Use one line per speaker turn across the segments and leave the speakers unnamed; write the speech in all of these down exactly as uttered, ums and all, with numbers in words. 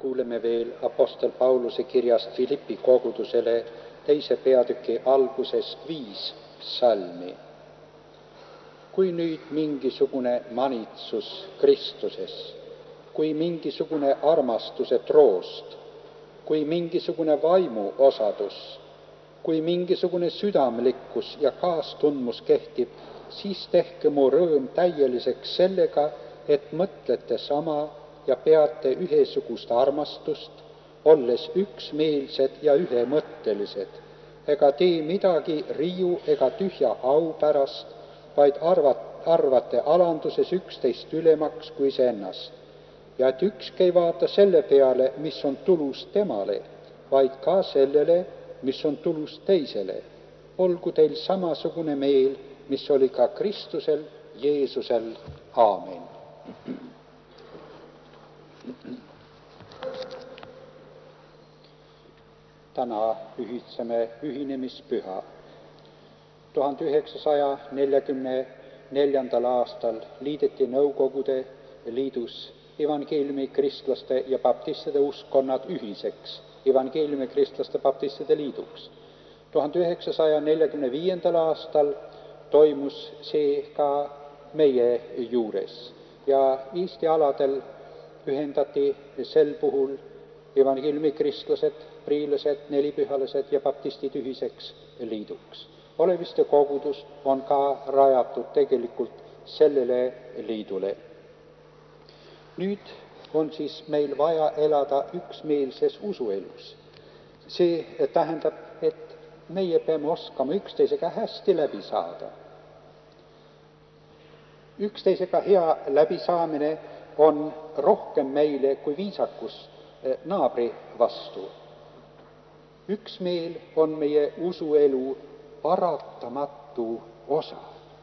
kuuleme veel Apostel Pauluse kirjast Filippi kogudusele teise peatüki algusest viis salmi. Kui nüüd mingisugune manitsus Kristuses, kui mingisugune armastuse troost, kui mingisugune vaimu osadus, kui mingisugune südamlikkus ja kaastundmus kehtib, siis tehke mu rõõm täieliseks sellega, et mõtlete sama ja peate ühesugust armastust, olles üksmeelsed ja ühemõttelised, ega tee midagi riiu ega tühja au pärast, vaid arvat, arvate alanduses üksteist ülemaks kui iseennast. Ja et ükski ei vaata selle peale, mis on tulus temale, vaid ka sellele, mis on tulus teisele. Olgu teil samasugune meel, mis oli ka Kristusel, Jeesusel. Aamen. Täna ühitseme ühinemispüha. tuhande üheksasaja neljakümne neljandal aastal liideti Nõukogude Liidus evangeeliumi kristlaste ja baptistide uskkonnad ühiseks evangeeliumi kristlaste baptistide liiduks. tuhande üheksasaja neljakümne viiendal aastal toimus see ka meie juures ja Eesti aladel ühendati sel puhul evangeeliumi kristlased, priilased, nelipühalised ja baptistid ühiseks liiduks. Oleviste kogudus on ka rajatud tegelikult sellele liidule. Nüüd on siis meil vaja elada üksmeelses usuelus. See tähendab, et meie peame oskama üksteisega hästi läbi saada. Üksteisega hea läbisaamine on rohkem meile kui viisakus naabri vastu. Üksmeel on meie usuelu paratamatu osa.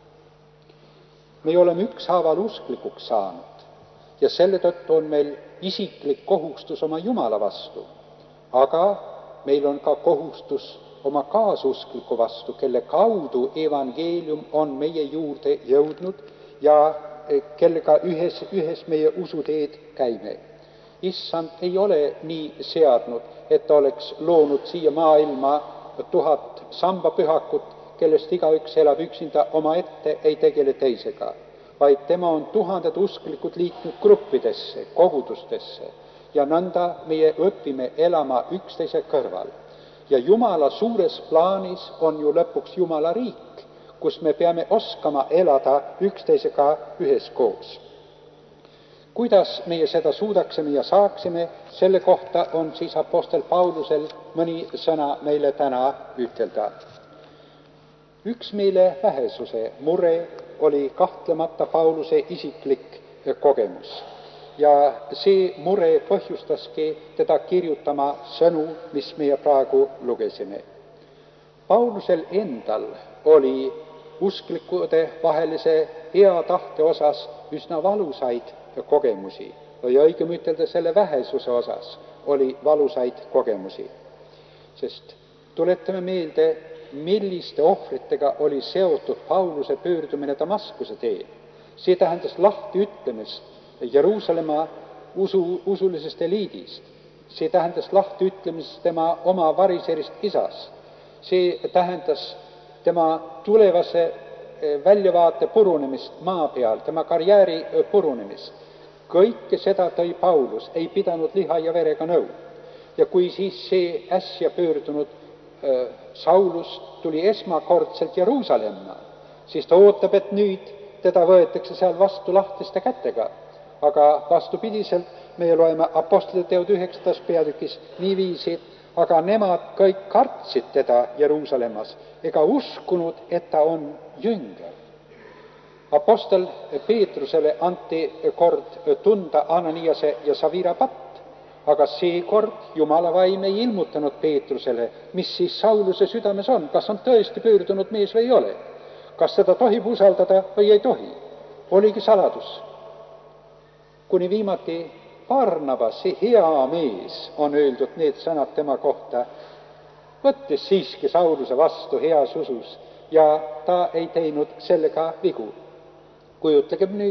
Me oleme ükshaaval usklikuks saanud ja selle tõttu on meil isiklik kohustus oma Jumala vastu, aga meil on ka kohustus oma kaasuskliku vastu, kelle kaudu evangeelium on meie juurde jõudnud ja kellega ühes, ühes meie usuteed käime. Issand ei ole nii seadnud, et ta oleks loonud siia maailma tuhat sambapühakut, kellest igaüks elab üksinda omaette, ei tegele teisega, vaid tema on tuhanded usklikud liitnud gruppidesse, kogudustesse ja nõnda meie õpime elama üksteise kõrval. Ja Jumala suures plaanis on ju lõpuks Jumala riik, kus me peame oskama elada üksteisega üheskoos. Kuidas meie seda suudaksime ja saaksime, selle kohta on siis apostel Paulusel mõni sõna meile täna ütelda. Üksmeele vähesuse mure oli kahtlemata Pauluse isiklik kogemus ja see mure põhjustaski teda kirjutama sõnu, mis meie praegu lugesime. Paulusel endal oli usklikude vahelise hea tahte osas üsna valusaid kogemusi või õigem ütelda selle vähesuse osas oli valusaid kogemusi. Sest tuletame meelde, milliste ohvritega oli seotud Pauluse pöördumine Damaskuse teel. See tähendas lahti ütlemist Jeruusalemma usu, usulisest eliidist. See tähendas lahti ütlemist tema oma variserist isast. See tähendas tema tulevase väljavaate purunemist maa peal, tema karjääri purunemist. Kõike seda tõi Paulus, ei pidanud liha ja verega nõu. Ja kui siis see äsja pöördunud äh, Saulus tuli esmakordselt Jeruusalemma, siis ta ootab, et nüüd teda võetakse seal vastu lahtiste kätega. Aga vastupidiselt meie loeme Apostlite teod üheksandas peatükis niiviisi, aga nemad kõik kartsid teda Jeruusalemmas ega uskunud, et ta on jünger. Apostel Peetrusele anti kord tunda Ananiase ja Savira patt, aga seekord Jumala vaim ei ilmutanud Peetrusele, mis siis Sauluse südames on, kas on tõesti pöördunud mees või ei ole, kas seda tohib usaldada või ei tohi. Oligi saladus. Kuni viimati Barnabas, see hea mees, on öeldud need sõnad tema kohta, võttes siiski Sauluse vastu heas usus ja ta ei teinud sellega vigu. Kujutlegem nüüd,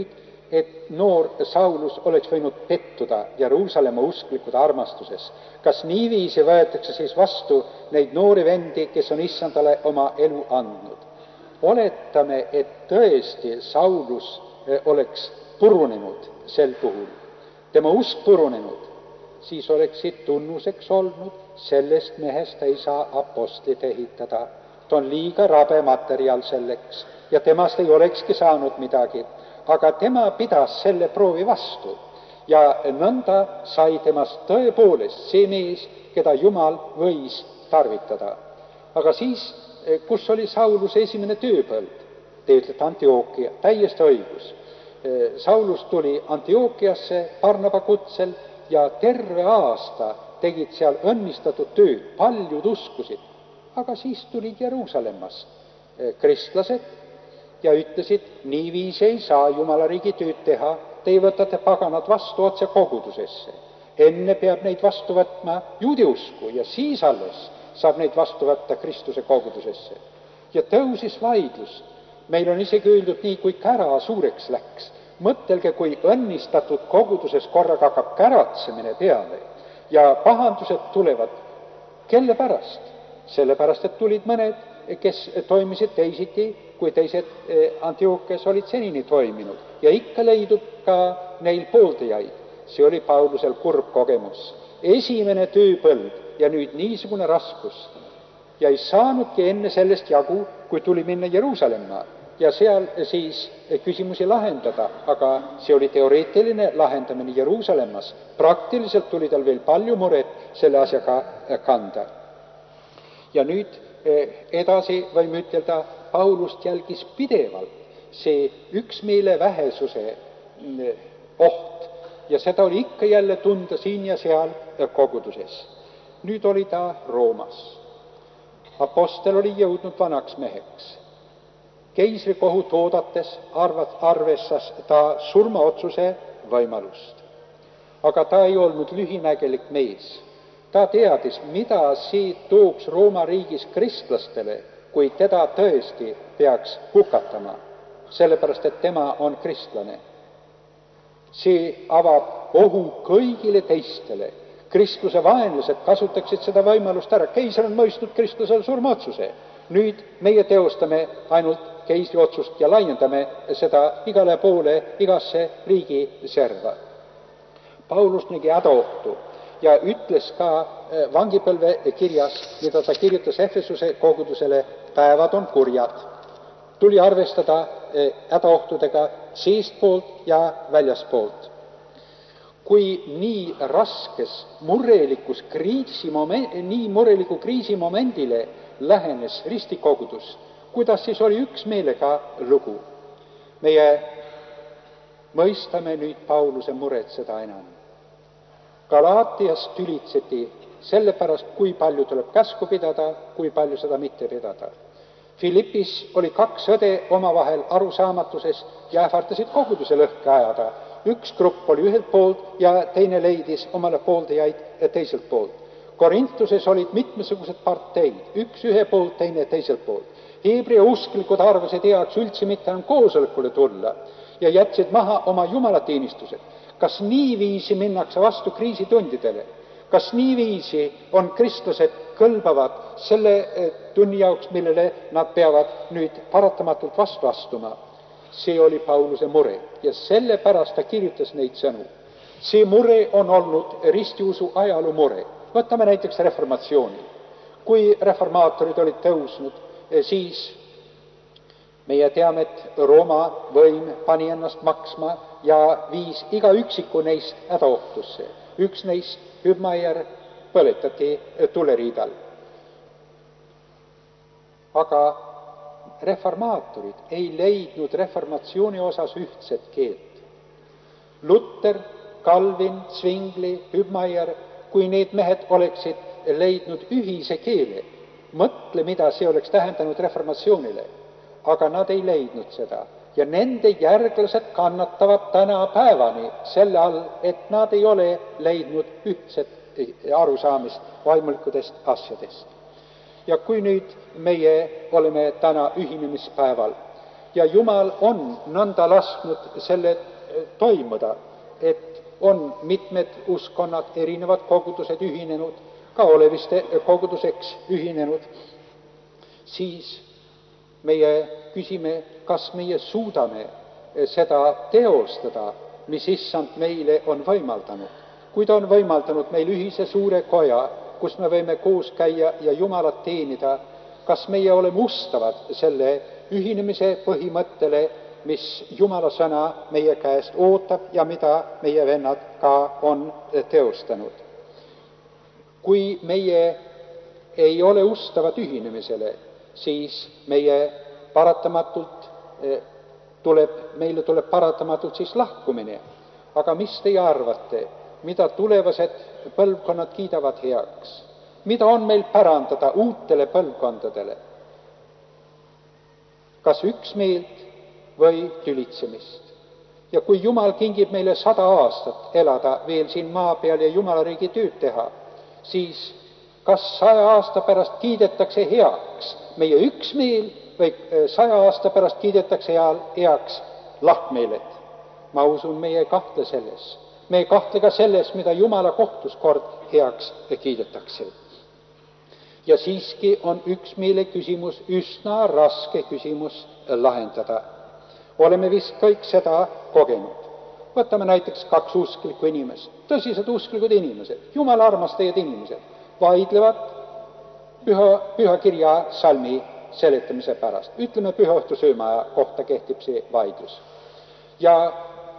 et noor Saulus oleks võinud pettuda Jeruusalemma usklikude armastuses. Kas niiviisi võetakse siis vastu neid noori vendi, kes on issandale oma elu andnud? Oletame, et tõesti Saulus oleks purunenud sel puhul, tema usk purunenud, siis oleks siit tunnuseks olnud, sellest mehest ei saa apostlit ehitada. Ta on liiga rabe materjal selleks ja temast ei olekski saanud midagi. Aga tema pidas selle proovi vastu ja nõnda sai temast tõepoolest see mees, keda Jumal võis tarvitada. Aga siis, kus oli Sauluse esimene tööpõld? Te ütlete Antiokia, täiesti õigus. Saulus tuli Antiookiasse Barnaba kutsel ja terve aasta tegid seal õnnistatud tööd, paljud uskusid. Aga siis tulid Jeruusalemmast kristlased ja ütlesid, niiviisi ei saa Jumala riigi tööd teha, te võtate paganad vastu otse kogudusesse. Enne peab neid vastu võtma juudi usku ja siis alles saab neid vastu võtta Kristuse kogudusesse. Ja tõusis vaidlus. Meil on isegi öeldud nii, kui kära suureks läks. Mõtelge, kui õnnistatud koguduses korraga hakkab käratsemine peale ja pahandused tulevad. Kelle pärast? Sellepärast, et tulid mõned, kes toimisid teisiti, kui teised Antiookias olid senini toiminud. Ja ikka leidub ka neil pooldajaid. See oli Paulusel kurb kogemus. Esimene tööpõld ja nüüd niisugune raskus. Ja ei saanudki enne sellest jagu, kui tuli minna Jeruusalemma ja seal siis küsimusi lahendada, aga see oli teoreetiline lahendamine Jeruusalemmas. Praktiliselt tuli tal veel palju muret selle asjaga kanda. Ja nüüd edasi võime ütelda, Paulust jälgis pidevalt see üksmeele vähesuse oht ja seda oli ikka jälle tunda siin ja seal koguduses. Nüüd oli ta Roomas. Apostel oli jõudnud vanaks meheks. Keisri kohut oodates arvestas ta surmaotsuse võimalust. Aga ta ei olnud lühinägelik mees. Ta teadis, mida see tooks Rooma riigis kristlastele, kui teda tõesti peaks hukatama, sellepärast et tema on kristlane. See avab ohu kõigile teistele. Kristluse vaenlased kasutaksid seda võimalust ära. Keisar on mõistnud kristlusele surmaotsuse. Nüüd meie teostame ainult keisri otsust ja laiendame seda igale poole, igasse riigi serva. Paulus nägi hädaohtu ja ütles ka vangipõlve kirjas, mida ta kirjutas Efesuse kogudusele, päevad on kurjad. Tuli arvestada hädaohtudega seestpoolt ja väljaspoolt. Kui nii raskes murelikus kriisimoment, nii mureliku kriisimomendile lähenes ristikogudus, kuidas siis oli üks meelega lugu? Meie mõistame nüüd Pauluse muret seda enam. Galaatias tülitseti sellepärast, kui palju tuleb käsku pidada, kui palju seda mitte pidada. Filippis oli kaks õde omavahel arusaamatuses ja ähvardasid koguduse lõhke ajada. Üks grupp oli ühelt poolt ja teine leidis omale pooldajaid teiselt poolt. Korintuses olid mitmesugused parteid, üks ühe poolt, teine teiselt poolt. Heebrea usklikud arvasid heaks üldse mitte enam koosolekule tulla ja jätsid maha oma jumalateenistused. Kas niiviisi minnakse vastu kriisitundidele? Kas niiviisi on kristlased kõlbavad selle tunni jaoks, millele nad peavad nüüd paratamatult vastu astuma? See oli Pauluse mure ja sellepärast ta kirjutas neid sõnu. See mure on olnud ristiusu ajaloo mure. Võtame näiteks reformatsiooni. Kui reformaatorid olid tõusnud, siis meie teame, et Rooma võim pani ennast maksma ja viis iga üksiku neist hädaohtusse. Üks neist, Hübmeier, põletati tuleriidal. Aga reformaatorid ei leidnud reformatsiooni osas ühtset keelt. Luther, Calvin, Zwingli, Hübmeier, kui need mehed oleksid leidnud ühise keele, mõtle, mida see oleks tähendanud reformatsioonile. Aga nad ei leidnud seda. Ja nende järglased kannatavad täna päevani selle all, et nad ei ole leidnud ühtset arusaamist vaimulikudest asjadest. Ja kui nüüd meie oleme täna ühinemispäeval ja Jumal on nõnda lasknud selle toimuda, et on mitmed uskonnad, erinevad kogudused ühinenud, ka oleviste koguduseks ühinenud, siis meie küsime, kas meie suudame seda teostada, mis issand meile on võimaldanud. Kui ta on võimaldanud meil ühise suure koja, kus me võime koos käia ja Jumalat teenida, kas meie oleme ustavad selle ühinemise põhimõttele, mis Jumala sõna meie käest ootab ja mida meie vennad ka on teostanud. Kui meie ei ole ustavad ühinemisele, siis meie paratamatult tuleb, meile tuleb paratamatult siis lahkumine. Aga mis teie arvate, mida tulevased põlvkonnad kiidavad heaks? Mida on meil pärandada uutele põlvkondadele? Kas üksmeelt või tülitsemist? Ja kui Jumal kingib meile sada aastat elada veel siin maa peal ja Jumala riigi tööd teha, siis kas saja aasta pärast kiidetakse heaks meie üksmeel või saja aasta pärast kiidetakse heaks lahkmeeled? Ma usun, meie ei kahtle selles. Me ei kahtle ka selles, mida Jumala kohtus kord heaks kiidetakse. Ja siiski on üksmeele küsimus üsna raske küsimus lahendada. Oleme vist kõik seda kogenud. Võtame näiteks kaks usklikku inimest, tõsised usklikud inimesed, Jumala armastajad inimesed, vaidlevad püha, pühakirja salmi seletamise pärast. Ütleme, pühaõhtu söömaja kohta kehtib see vaidlus. Ja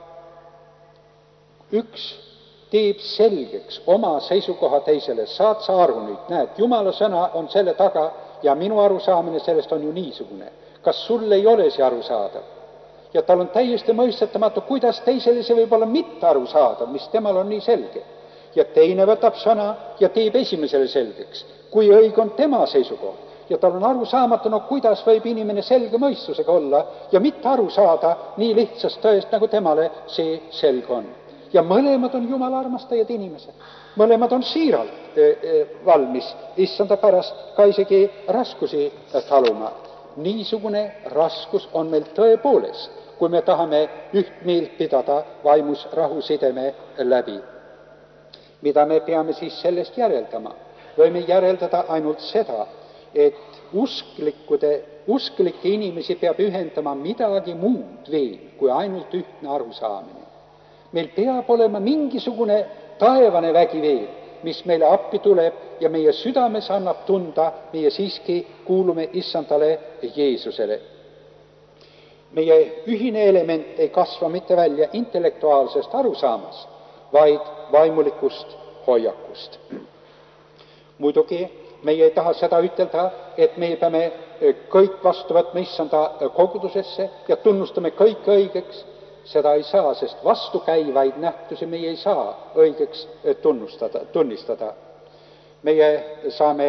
üks teeb selgeks oma seisukoha teisele, saad sa aru nüüd, näed, Jumala sõna on selle taga ja minu arusaamine sellest on ju niisugune. Kas sul ei ole see arusaadav? Ja tal on täiesti mõistetamatu, kuidas teisele see võib olla mitte arusaadav, mis temal on nii selge. Ja teine võtab sõna ja teeb esimesele selgeks, kui õige on tema seisukoht. Ja tal on arusaamatu, no kuidas võib inimene selge mõistusega olla ja mitte aru saada nii lihtsast tõest, nagu temale see selge on. Ja mõlemad on Jumala armastajad inimesed. Mõlemad on siiralt valmis issanda pärast ka isegi raskusi taluma. Niisugune raskus on meil tõepoolest, kui me tahame üht meelt pidada vaimus rahusideme läbi. Mida me peame siis sellest järeldama? Võime järeldada ainult seda, et usklikude, usklikke inimesi peab ühendama midagi muud veel kui ainult ühtne arusaamine. Meil peab olema mingisugune taevane vägi veel, mis meile appi tuleb ja meie südames annab tunda, meie siiski kuulume issandale Jeesusele. Meie ühine element ei kasva mitte välja intellektuaalsest arusaamast, vaid vaimulikust hoiakust. Muidugi meie ei taha seda ütelda, et me peame kõik vastu võtma issanda kogudusesse ja tunnustame kõik õigeks. Seda ei saa, sest vastukäivaid nähtusi meie ei saa õigeks tunnustada, tunnistada. Meie saame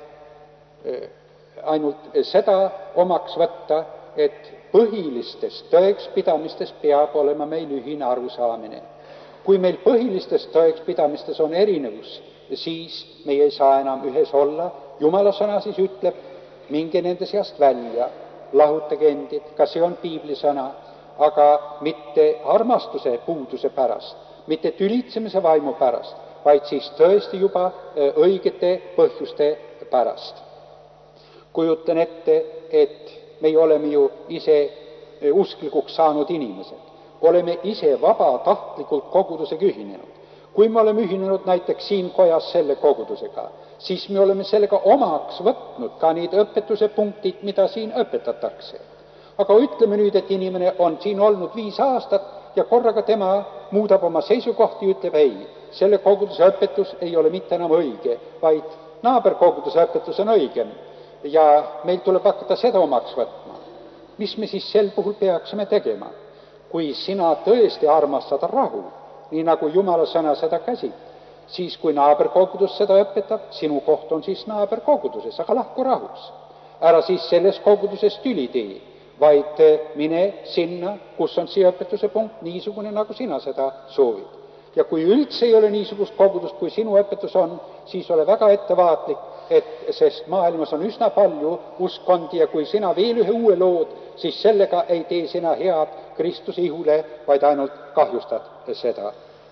ainult seda omaks võtta, et põhilistest tõekspidamistes peab olema meil ühine arusaamine. Kui meil põhilistes tõekspidamistes on erinevus, siis meie ei saa enam ühes olla. Jumala sõna siis ütleb, minge nende seast välja, lahutage endid, ka see on piiblisõna, aga mitte armastuse puuduse pärast, mitte tülitsemise vaimu pärast, vaid siis tõesti juba õigete põhjuste pärast. Kujutan ette, et me oleme ju ise usklikuks saanud inimesed. Oleme ise vabatahtlikult kogudusega ühinenud. Kui me oleme ühinenud näiteks siin kojas selle kogudusega, siis me oleme sellega omaks võtnud ka need õpetuse punktid, mida siin õpetatakse. Aga ütleme nüüd, et inimene on siin olnud viis aastat ja korraga tema muudab oma seisukohti ja ütleb, ei, selle koguduse õpetus ei ole mitte enam õige, vaid naaberkoguduse õpetus on õigem ja meil tuleb hakata seda omaks võtma. Mis me siis sel puhul peaksime tegema? Kui sina tõesti armastad rahu, nii nagu Jumala sõna seda käsib, siis kui naaberkogudus seda õpetab, sinu koht on siis naaberkoguduses, aga lahku rahus. Ära siis selles koguduses tüli tee, vaid mine sinna, kus on see õpetuse punkt, niisugune, nagu sina seda soovid. Ja kui üldse ei ole niisugust kogudust, kui sinu õpetus on, siis ole väga ettevaatlik, et sest maailmas on üsna palju uskondi ja kui sina veel ühe uue lood, siis sellega ei tee sina head Kristuse ihule, vaid ainult kahjustad seda.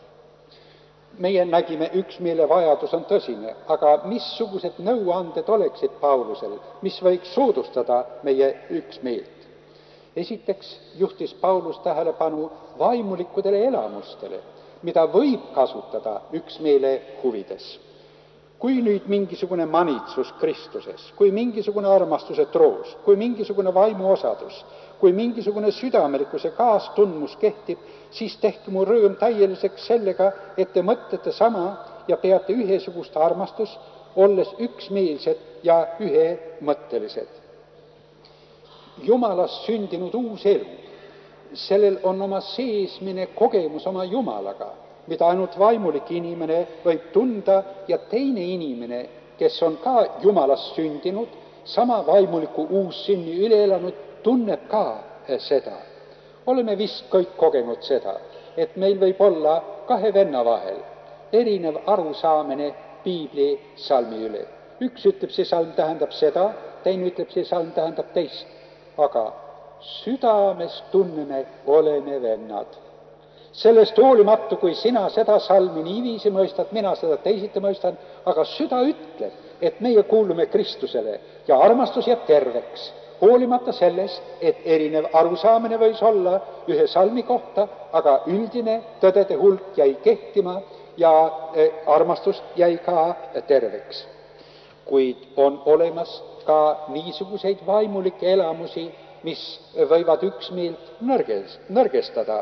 Meie nägime, üksmeele vajadus on tõsine, aga missugused nõuanded oleksid Paulusel, mis võiks soodustada meie üksmeelt? Esiteks juhtis Paulus tähelepanu vaimulikudele elamustele, mida võib kasutada üksmeele huvides. Kui nüüd mingisugune manitsus Kristuses, kui mingisugune armastuse troos, kui mingisugune vaimuosadus, kui mingisugune südamelikkuse kaastundmus kehtib, siis tehke mu rõõm täieliseks sellega, et te mõtlete sama ja peate ühesugust armastust, olles üksmeelsed ja ühemõttelised. Jumalast sündinud uus elu, sellel on oma seesmine kogemus oma Jumalaga, mida ainult vaimulik inimene võib tunda ja teine inimene, kes on ka Jumalast sündinud, sama vaimuliku uussünni üle elanud, tunneb ka seda. Oleme vist kõik kogenud seda, et meil võib olla kahe venna vahel erinev arusaamine piibli salmi üle. Üks ütleb, see salm tähendab seda, teine ütleb, see salm tähendab teist. Aga südames tunneme, oleme vennad. Sellest hoolimata, kui sina seda salmi niiviisi mõistad, mina seda teisiti mõistan, aga süda ütleb, et meie kuulume Kristusele ja armastus jääb terveks. Hoolimata sellest, et erinev arusaamine võis olla ühe salmi kohta, aga üldine tõdede hulk jäi kehtima ja armastus jäi ka terveks. Kuid on olemas ka niisuguseid vaimulikke elamusi, mis võivad üksmeelt nõrgestada.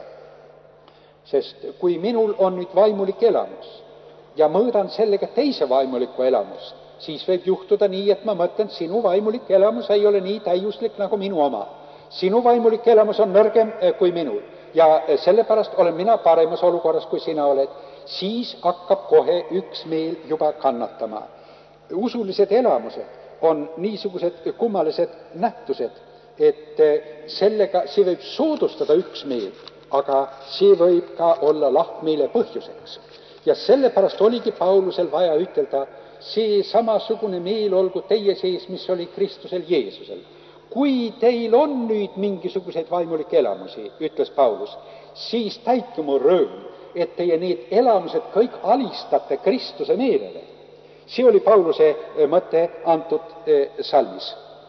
Sest kui minul on nüüd vaimulik elamus ja mõõdan sellega teise vaimulikku elamust, siis võib juhtuda nii, et ma mõtlen, sinu vaimulik elamus ei ole nii täiuslik nagu minu oma. Sinu vaimulik elamus on nõrgem kui minul ja sellepärast olen mina paremas olukorras, kui sina oled. Siis hakkab kohe üksmeel juba kannatama. Usulised elamused on niisugused kummalised nähtused, et sellega see võib soodustada üksmeelt, aga see võib ka olla lahkmeele põhjuseks. Ja sellepärast oligi Paulusel vaja ütelda, see samasugune meel olgu teie sees, mis oli Kristusel Jeesusel. Kui teil on nüüd mingisuguseid vaimulikke elamusi, ütles Paulus, siis täitke mu rõõm, et teie need elamused kõik alistate Kristuse meelele. See oli Pauluse mõte antud salmis.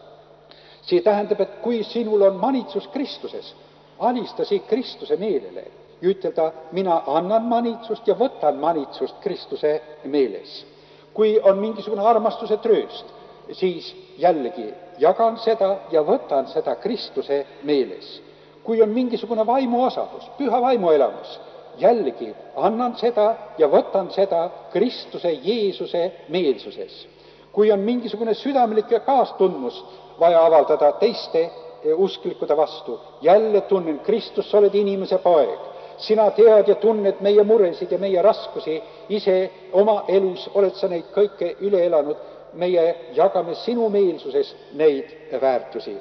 See tähendab, et kui sinul on manitsus Kristuses, alista see Kristuse meelele ja ütelda, mina annan manitsust ja võtan manitsust Kristuse meeles. Kui on mingisugune armastuse trööst, siis jällegi jagan seda ja võtan seda Kristuse meeles. Kui on mingisugune vaimuosadus, püha vaimuelamus, jällegi annan seda ja võtan seda Kristuse Jeesuse meelsuses. Kui on mingisugune südamelik kaastundmus vaja avaldada teiste usklikude vastu, jälle tunnen, Kristus, sa oled inimese poeg. Sina tead ja tunned meie muresid ja meie raskusi, ise oma elus oled sa neid kõike üle elanud, meie jagame sinu meelsuses neid väärtusi.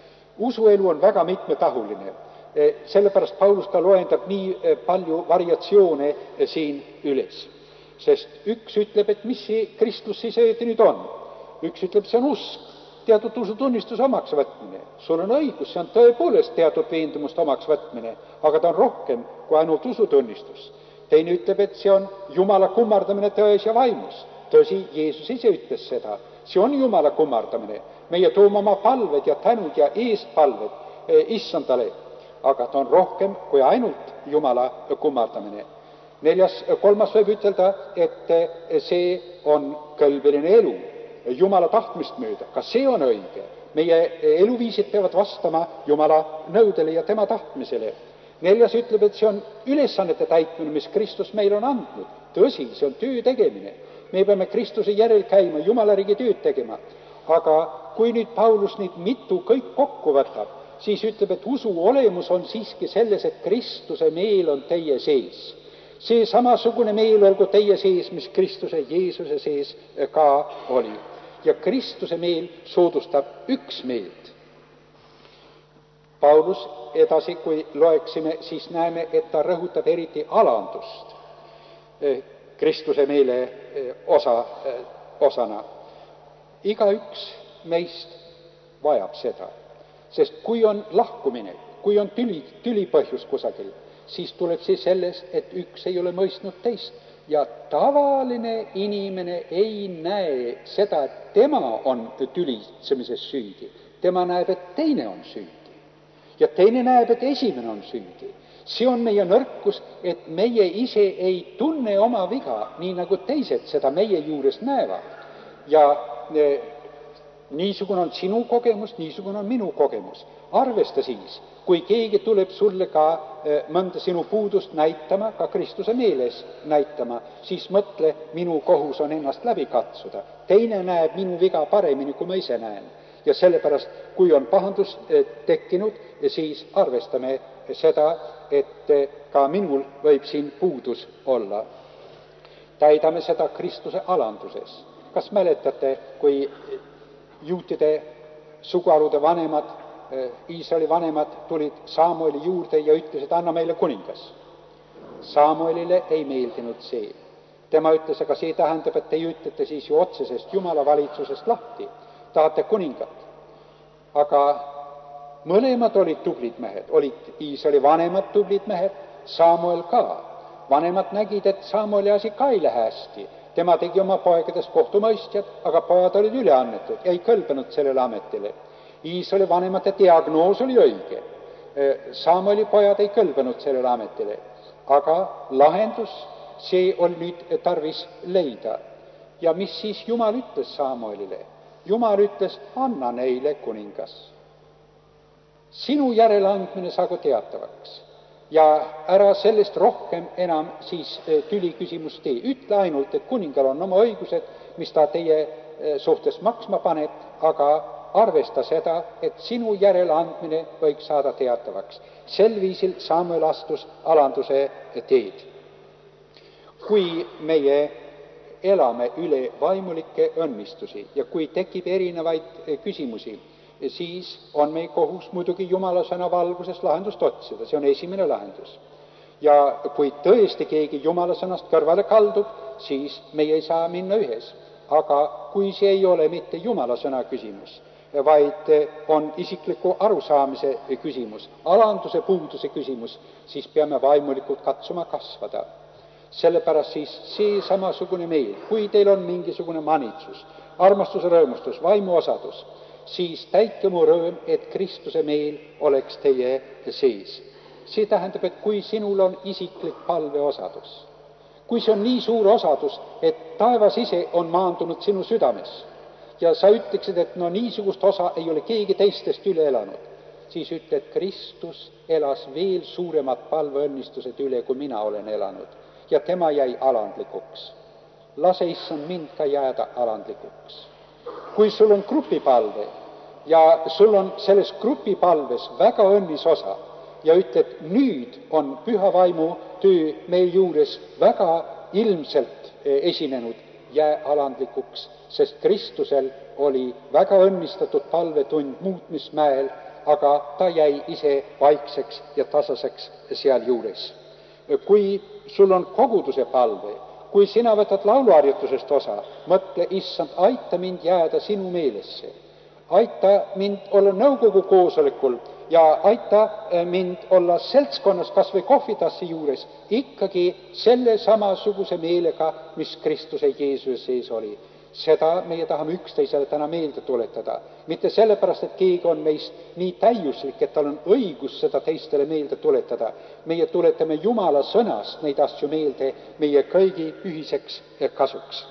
Usuelu on väga mitmetahuline, sellepärast Paulus ka loendab nii palju variatsioone siin üles. Sest üks ütleb, et mis see Kristus siis õieti nüüd on. Üks ütleb, see on usk, teatud usutunnistus omaks võtmine. Sul on õigus, see on tõepoolest teatud veendumust omaks võtmine, aga ta on rohkem kui ainult usutunnistus. Teine ütleb, et see on Jumala kummardamine tões ja vaimus. Tõsi, Jeesus ise ütles seda. See on Jumala kummardamine. Meie toome oma palved ja tänud ja eestpalved issandale, aga ta on rohkem kui ainult Jumala kummardamine. Neljas, kolmas võib ütelda, et see on kõlbeline elu, Jumala tahtmist mööda. Ka see on õige. Meie eluviisid peavad vastama Jumala nõudele ja tema tahtmisele. Neljas ütleb, et see on ülesannete täitmine, mis Kristus meil on andnud. Tõsi, see on töö tegemine. Me peame Kristuse järel käima, Jumala riigi tööd tegema. Aga kui nüüd Paulus neid mitu kõik kokku võtab, siis ütleb, et usu olemus on siiski selles, et Kristuse meel on teie sees. See samasugune meel olgu teie sees, mis Kristuse Jeesuse sees ka oli. Ja Kristuse meel soodustab üksmeelt. Paulus edasi, kui loeksime, siis näeme, et ta rõhutab eriti alandust Kristuse meele osa, osana. igaüks meist vajab seda, sest kui on lahkumine, kui on tüli, tülipõhjus kusagil, siis tuleb see selles, et üks ei ole mõistnud teist ja tavaline inimene ei näe seda, et tema on tülitsemises süüdi. Tema näeb, et teine on süüdi ja teine näeb, et esimene on süüdi. See on meie nõrkus, et meie ise ei tunne oma viga, nii nagu teised seda meie juures näevad. Ja e, niisugune on sinu kogemus, niisugune on minu kogemus. Arvesta siis, kui keegi tuleb sulle ka e, mõnda sinu puudust näitama, ka Kristuse meeles näitama, siis mõtle, minu kohus on ennast läbi katsuda. Teine näeb minu viga paremini, kui ma ise näen. Ja sellepärast, kui on pahandus e, tekkinud, siis arvestame seda, et ka minul võib siin puudus olla. Täidame seda Kristuse alanduses. Kas mäletate, kui juutide suguharude vanemad, Iisraeli vanemad tulid Samueli juurde ja ütlesid, anna meile kuningas. Samuelile ei meeldinud see. Tema ütles, aga see tähendab, et te ütlete siis ju otsesest Jumala valitsusest lahti. Tahate kuningat. Aga mõlemad olid tublid mehed, olid Iisraeli vanemad tublid mehed, Samuel ka. Vanemad nägid, et Samueli asi ka ei lähe hästi. Tema tegi oma poegadest kohtumõistjad, aga pojad olid üleannetud ja ei kõlbanud sellele ametile. Iisraeli vanemate diagnoos oli õige. Samueli pojad ei kõlbanud sellele ametile. Aga lahendus, see oli nüüd tarvis leida. Ja mis siis Jumal ütles Samuelile? Jumal ütles, anna neile kuningas. Sinu järeleandmine saagu teatavaks ja ära sellest rohkem enam siis tüli küsimus tee. Ütle ainult, et kuningal on oma õigused, mis ta teie suhtes maksma paneb, aga arvesta seda, et sinu järeleandmine võiks saada teatavaks. Sel viisil Samuel astus alanduse teed. Kui meie elame üle vaimulikke õnnistusi ja kui tekib erinevaid küsimusi, siis on meie kohus muidugi Jumala sõna valguses lahendust otsida. See on esimene lahendus. Ja kui tõesti keegi Jumala sõnast kõrvale kaldub, siis meie ei saa minna ühes. Aga kui see ei ole mitte Jumala sõna küsimus, vaid on isikliku arusaamise küsimus, alanduse puuduse küsimus, siis peame vaimulikult katsuma kasvada. Sellepärast siis see samasugune meel, kui teil on mingisugune manitsus, armastus, rõõmustus, vaimuosadus, siis täitke mu rõõm, et Kristuse meel oleks teie sees. See tähendab, et kui sinul on isiklik palveosadus, kui see on nii suur osadus, et taevas ise on maandunud sinu südames ja sa ütleksid, et no niisugust osa ei ole keegi teistest üle elanud, siis ütle, et Kristus elas veel suuremad palveõnnistused üle, kui mina olen elanud ja tema jäi alandlikuks. Lase issand mind ka jääda alandlikuks. Kui sul on grupipalve ja sul on selles grupipalves väga õnnis osa ja ütled, nüüd on püha vaimu töö meil juures väga ilmselt esinenud, jää alandlikuks, sest Kristusel oli väga õnnistatud palvetund muutmismäel, aga ta jäi ise vaikseks ja tasaseks seal juures. Kui sul on koguduse palve, kui sina võtad lauluharjutusest osa, mõtle, issand, aita mind jääda sinu meelesse. Aita mind olla nõukogu koosolekul ja aita mind olla seltskonnas kas või kohvitassi juures ikkagi selle samasuguse meelega, mis Kristuse Jeesuse sees oli. Seda meie tahame üksteisele täna meelde tuletada. Mitte sellepärast, et keegi on meist nii täiuslik, et tal on õigus seda teistele meelde tuletada. Meie tuletame Jumala sõnast neid asju meelde meie kõigi ühiseks kasuks.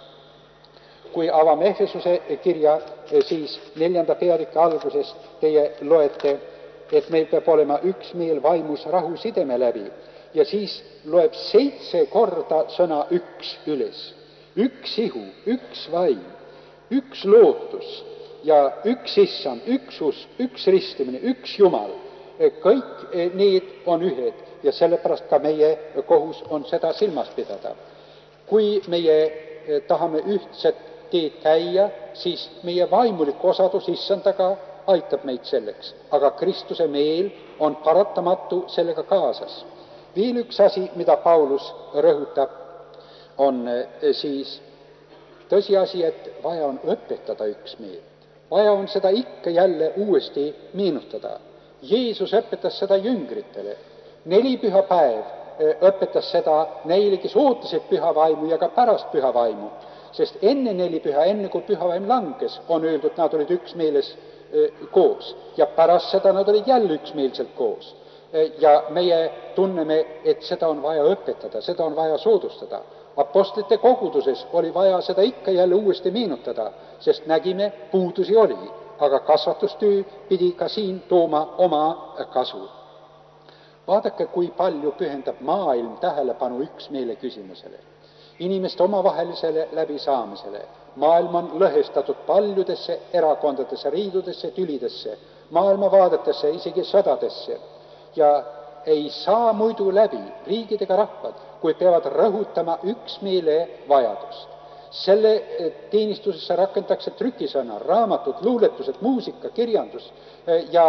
Kui avame Efesuse kirja, siis neljanda peatüki alguses teie loete, et meil peab olema üks meel vaimus rahu sideme läbi. Ja siis loeb seitse korda sõna üks üles. Üks ihu, üks vaim, üks lootus ja üks issand, üks usk, üks ristimine, üks Jumal. Kõik need on ühed ja sellepärast ka meie kohus on seda silmas pidada. Kui meie tahame ühtset teed käia, siis meie vaimulik osadus issandaga aitab meid selleks, aga Kristuse meel on paratamatu sellega kaasas. Veel üks asi, mida Paulus rõhutab, on siis tõsiasi, et vaja on õpetada üksmeelt. Vaja on seda ikka jälle uuesti meenutada. Jeesus õpetas seda jüngritele. Neli pühapäev õpetas seda neile, kes ootasid pühavaimu ja ka pärast pühavaimu. Sest enne neli püha, enne kui pühavaim langes, on öeldud, nad olid üksmeeles koos. Ja pärast seda nad olid jälle üksmeelselt koos. Ja meie tunneme, et seda on vaja õpetada, seda on vaja soodustada. Apostlite koguduses oli vaja seda ikka jälle uuesti meenutada, sest nägime, puudusi oli, aga kasvatustöö pidi ka siin tooma oma kasu. Vaadake, kui palju pühendab maailm tähelepanu üksmeele küsimusele, inimeste omavahelisele läbisaamisele. Maailm on lõhestatud paljudesse erakondadesse, riidudesse, tülidesse, maailmavaadetesse, isegi sõdadesse. Ja ei saa muidu läbi riigid ega rahvad, kui peavad rõhutama üksmeele vajadust. Selle teenistusesse rakendatakse trükisõna, raamatud, luuletused, muusika, kirjandus ja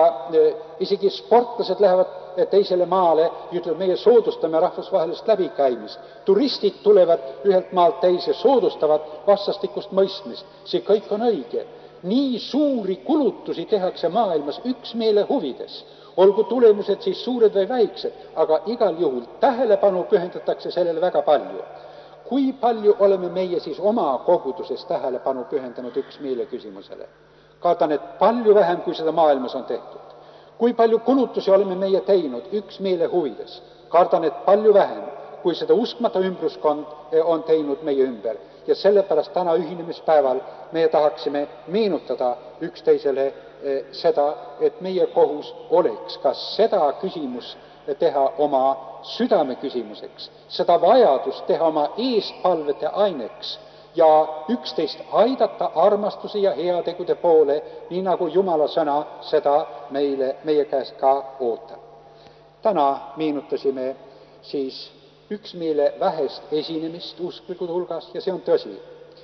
isegi sportlased lähevad teisele maale ja ütlevad, meie soodustame rahvusvahelist läbikäimist. Turistid tulevad ühelt maalt teise, soodustavad vastastikust mõistmist. See kõik on õige. Nii suuri kulutusi tehakse maailmas üksmeele huvides. Olgu tulemused siis suured või väiksed, aga igal juhul tähelepanu pühendatakse sellele väga palju. Kui palju oleme meie siis oma koguduses tähelepanu pühendanud üksmeele küsimusele? Kardan, et palju vähem, kui seda maailmas on tehtud. Kui palju kulutusi oleme meie teinud üksmeele huvides? Kardan, et palju vähem, kui seda uskmata ümbruskond on teinud meie ümber. Ja sellepärast täna ühinemispäeval meie tahaksime meenutada üksteisele seda, et meie kohus oleks ka seda küsimust teha oma südame küsimuseks, seda vajadust teha oma eestpalvete aineks ja üksteist aidata armastuse ja heategude poole, nii nagu Jumala sõna seda meile, meie käest ka ootab. Täna meenutasime siis üksmeele vähest esinemist usklikud hulgas ja see on tõsi.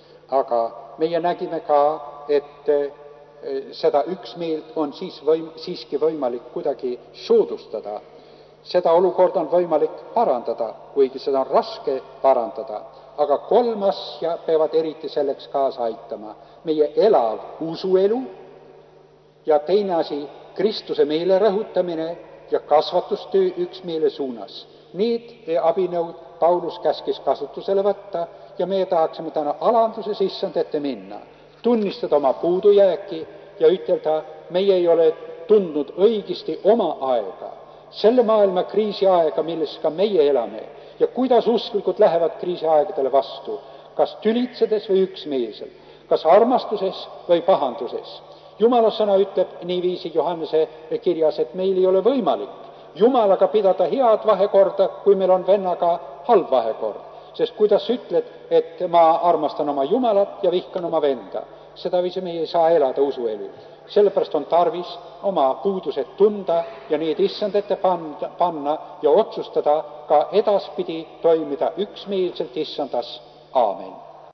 Aga meie nägime ka, et seda üksmeelt on siis võim, siiski võimalik kuidagi soodustada. Seda olukorda on võimalik parandada, kuigi seda on raske parandada. Aga kolm asja peavad eriti selleks kaasa aitama. Meie elav usuelu ja teine asi, Kristuse meele rõhutamine ja kasvatustöö üksmeele suunas. Need abinõud Paulus käskis kasutusele võtta ja meie tahaksime täna alanduses issand ette minna. Tunnistada oma puudujääki ja ütelda, meie ei ole tundnud õigesti oma aega, selle maailma kriisiaega, milles ka meie elame ja kuidas usklikud lähevad kriisiaegadele vastu, kas tülitsedes või üksmeelselt, kas armastuses või pahanduses. Jumala sõna ütleb niiviisi Johannese kirjas, et meil ei ole võimalik Jumalaga pidada head vahekorda, kui meil on vennaga halb vahekord. Sest kuidas ütled, et ma armastan oma Jumalat ja vihkan oma venda, seda viisi meie ei saa elada usuelu. Sellepärast on tarvis oma puudused tunda ja need issand ette panna ja otsustada ka edaspidi toimida üksmeelselt issandas. Aamen.